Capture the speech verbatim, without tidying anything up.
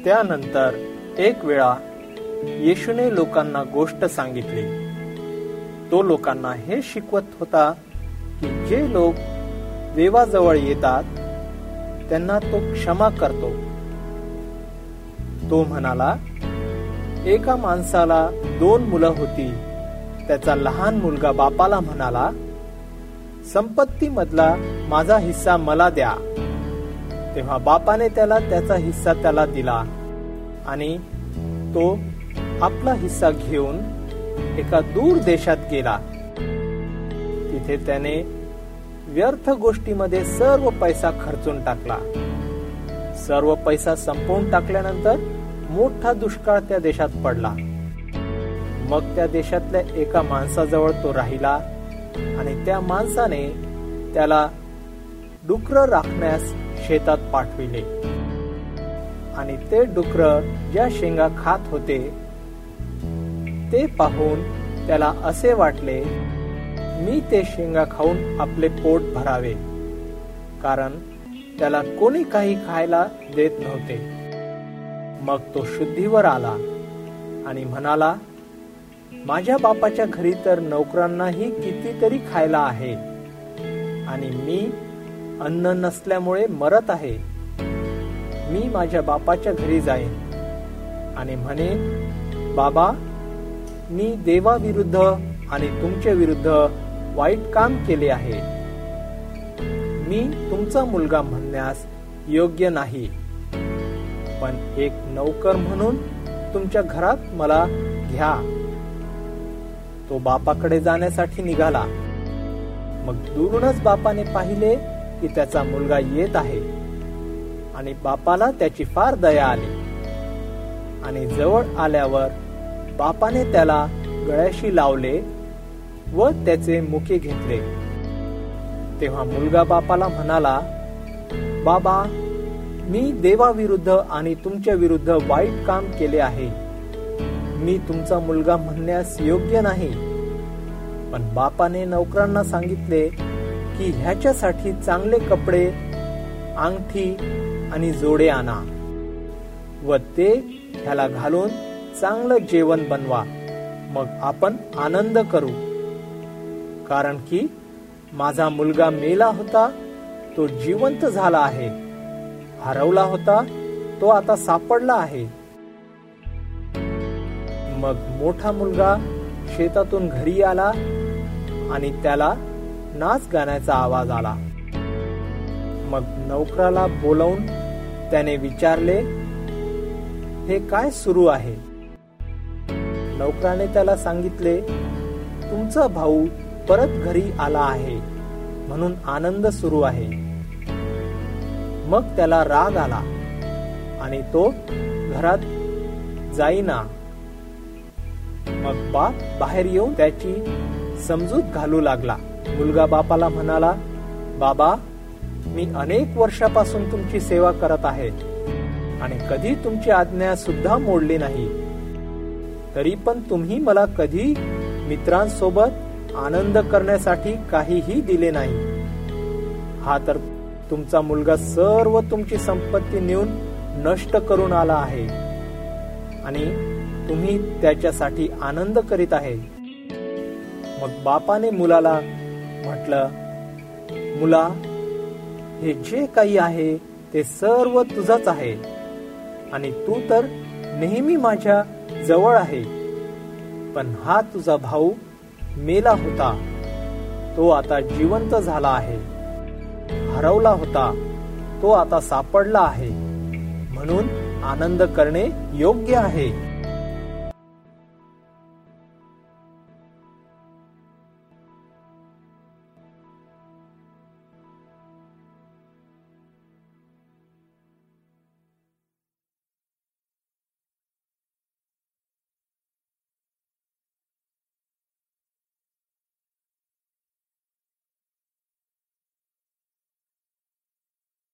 त्यानंतर एक वेळा येशूने लोकांना गोष्ट सांगितली. तो लोकांना हे शिकवत होता की जे लोक देवाजवळ येतात त्यांना तो क्षमा करतो. तो म्हणाला, एका माणसाला दोन मुलं होती. त्याचा लहान मुलगा बापाला म्हणाला, संपत्ती मधला माझा हिस्सा मला द्या. तेव्हा बापाने त्याला त्याचा हिस्सा त्याला दिला आणि तो आपला हिस्सा घेऊन एका दूर देशात गेला. तिथे त्याने व्यर्थ गोष्टीमध्ये सर्व पैसा खर्चून टाकला. सर्व पैसा संपवून टाकल्यानंतर मोठा दुष्काळ त्या देशात पडला. मग त्या देशातल्या एका माणसाजवळ तो राहिला आणि त्या माणसाने त्याला डुकरं राखण्यास शेतात पाठविले. आणि ते डुकरं ज्या शेंगा खात होते ते पाहून त्याला असे वाटले, मी ते शेंगा खाऊन आपले पोट भरावे, कारण त्याला कोणी काही खायला देत नव्हते. मग तो शुद्धीवर आला आणि म्हणाला, माझ्या बापाच्या घरी तर नोकरांनाही कितीतरी खायला आहे आणि मी अन्न नसल्यामुळे मरत आहे. मी माझ्या बापाच्या घरी जाईन आणि म्हणेन, बाबा, मी देवाविरुद्ध आणि तुमच्या विरुद्ध वाईट काम केले आहे. मी तुमचा मुलगा म्हणण्यास योग्य नाही, पण एक नौकर म्हणून तुमच्या घरात मला घ्या. तो बापाकडे जाण्यासाठी निघाला. मग दुरूनच बापाने पाहिले की त्याचा मुलगा येत आहे आणि बापाला त्याची फार दया आली. आणि जवळ आल्यावर बापाने त्याला गळ्याशी लावले व त्याचे मुके घेतले. तेव्हा मुलगा बापाला म्हणाला, बाबा, मी देवाविरुद्ध आणि तुमच्या विरुद्ध वाईट काम केले आहे. मी तुमचा मुलगा म्हणण्यास योग्य नाही. पण बापाने नोकरांना सांगितले की ह्याच्यासाठी चांगले कपडे, अंगठी आणि जोडे आणा व ते ह्याला घालून चांगलं जेवण बनवा. मग आपण आनंद करू, कारण की माझा मुलगा मेला होता, तो जिवंत झाला आहे. हरवला होता, तो आता सापडला आहे. मग मोठा मुलगा शेतातून घरी आला आणि त्याला नाच गाण्याचा आवाज आला. मग नोकराला बोलावून त्याने विचारले, हे काय सुरू आहे? नोकराने त्याला सांगितले, तुमचा भाऊ परत घरी आला आहे म्हणून आनंद सुरू आहे. मग त्याला राग आला आणि तो घरात जाईना. मग बाप बाहेर येऊन त्याची समजूत घालू लागला. मुलगा बापाला म्हणाला, बाबा, मी अनेक वर्षापासून तुमची सेवा करत आहे आणि कधी तुमची आज्ञा सुद्धा मोडली नाही. तरी पण तुम्ही मला कधी मित्रांसोबत आनंद करण्यासाठी काहीही दिले नाही. हा तर तुमचा मुलगा सर्व तुमची संपत्ती नेऊन नष्ट करून आला आहे आणि तुम्ही त्याच्यासाठी आनंद करीत आहे. मग बापाने मुलाला म्हटलं, मुला, हे जे काही आहे ते सर्व तुझंच आहे आणि तू तर नेहमी माझ्या जवळ आहे. पण हा तुझा भाऊ मेला होता, तो आता जिवंत झाला आहे. हरवला होता, तो आता सापडला आहे. म्हणून आनंद करणे योग्य आहे.